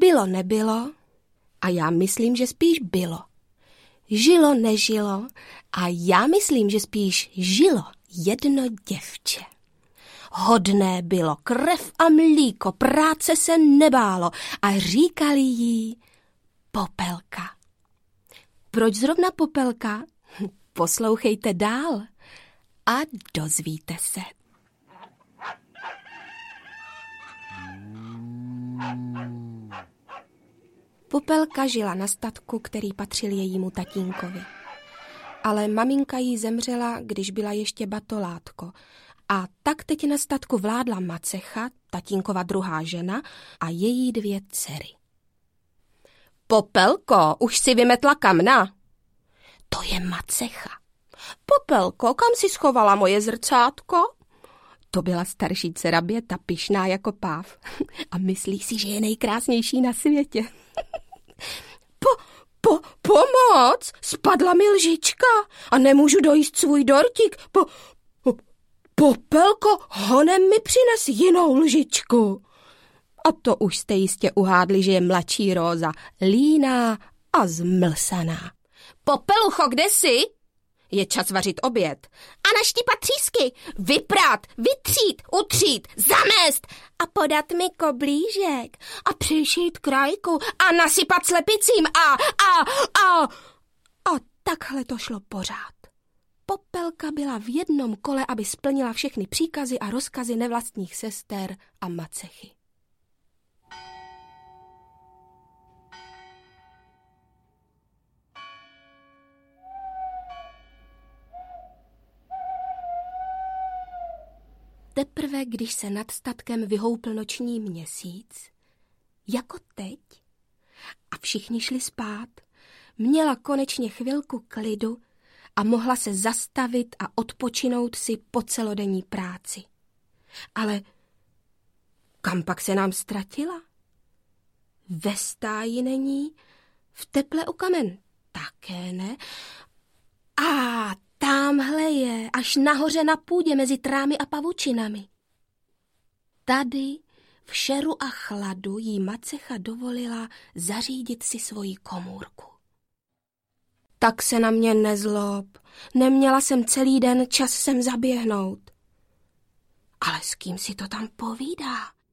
Bylo, nebylo a já myslím, že spíš bylo. Žilo, nežilo a já myslím, že spíš žilo jedno děvče. Hodné bylo, krev a mlíko, práce se nebálo a říkali jí Popelka. Proč zrovna Popelka? Poslouchejte dál a dozvíte se. Popelka žila na statku, který patřil jejímu tatínkovi. Ale maminka jí zemřela, když byla ještě batolátko. A tak teď na statku vládla Macecha, tatínkova druhá žena, a její 2 dcery. Popelko, už si vymetla kamna? To je Macecha. Popelko, kam si schovala moje zrcátko? To byla starší dcera Běta, pyšná jako páv. A myslí si, že je nejkrásnější na světě. Pomoc! Spadla mi lžička a nemůžu dojíst svůj dortík. Popelko, honem mi přines jinou lžičku. A to už jste jistě uhádli, že je mladší Róza, líná a zmlsaná. Popelucho, kde jsi? Je čas vařit oběd. A naštípat třísky, vyprát, vytřít, utřít, zamést a podat mi koblížek a přišít krajku a nasypat slepicím a takhle to šlo pořád. Popelka byla v jednom kole, aby splnila všechny příkazy a rozkazy nevlastních sester a Macechy. Teprve, když se nad statkem vyhoupl noční měsíc, jako teď, a všichni šli spát, měla konečně chvilku klidu a mohla se zastavit a odpočinout si po celodenní práci. Ale kam pak se nám ztratila? Ve stáji není, v teple u kamen také ne. A támhle je, až nahoře na půdě mezi trámy a pavučinami. Tady v šeru a chladu jí Macecha dovolila zařídit si svoji komůrku. Tak se na mě nezlob, neměla jsem celý den čas sem zaběhnout. Ale s kým si to tam povídá?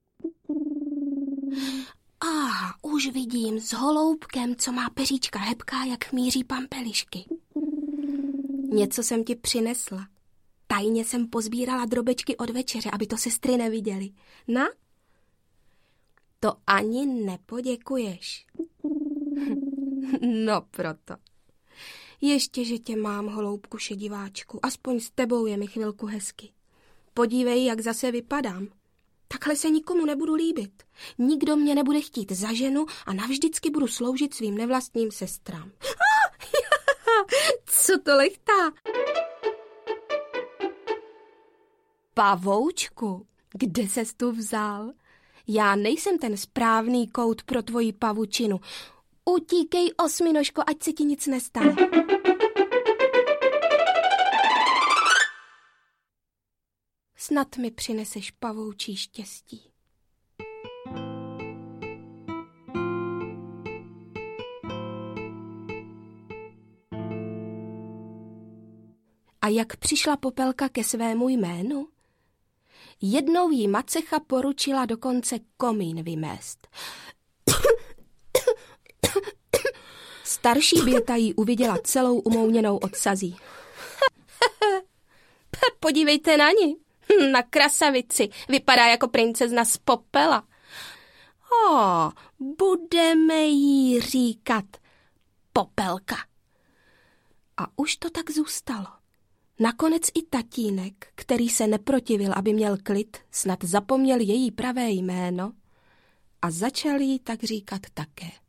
Už vidím s holoubkem, co má peříčka hebká, jak chmíří pampelišky. Něco jsem ti přinesla. Tajně jsem pozbírala drobečky od večeře, aby to sestry neviděly. Na? To ani nepoděkuješ. No proto. Ještě, že tě mám, holoubku šediváčku. Aspoň s tebou je mi chvilku hezky. Podívej, jak zase vypadám. Takhle se nikomu nebudu líbit. Nikdo mě nebude chtít za ženu a navždycky budu sloužit svým nevlastním sestrám. Co to lechtá? Pavoučku, kde ses tu vzal? Já nejsem ten správný kout pro tvoji pavučinu. Utíkej, osminožko, ať se ti nic nestane. Snad mi přineseš pavoučí štěstí. A jak přišla Popelka ke svému jménu? Jednou jí Macecha poručila dokonce komín vymést. Starší Běta jí uviděla celou umouněnou od sazí. Podívejte na ní, na krasavici, vypadá jako princezna z popela. Budeme jí říkat Popelka. A už to tak zůstalo. Nakonec i tatínek, který se neprotivil, aby měl klid, snad zapomněl její pravé jméno a začal jí tak říkat také.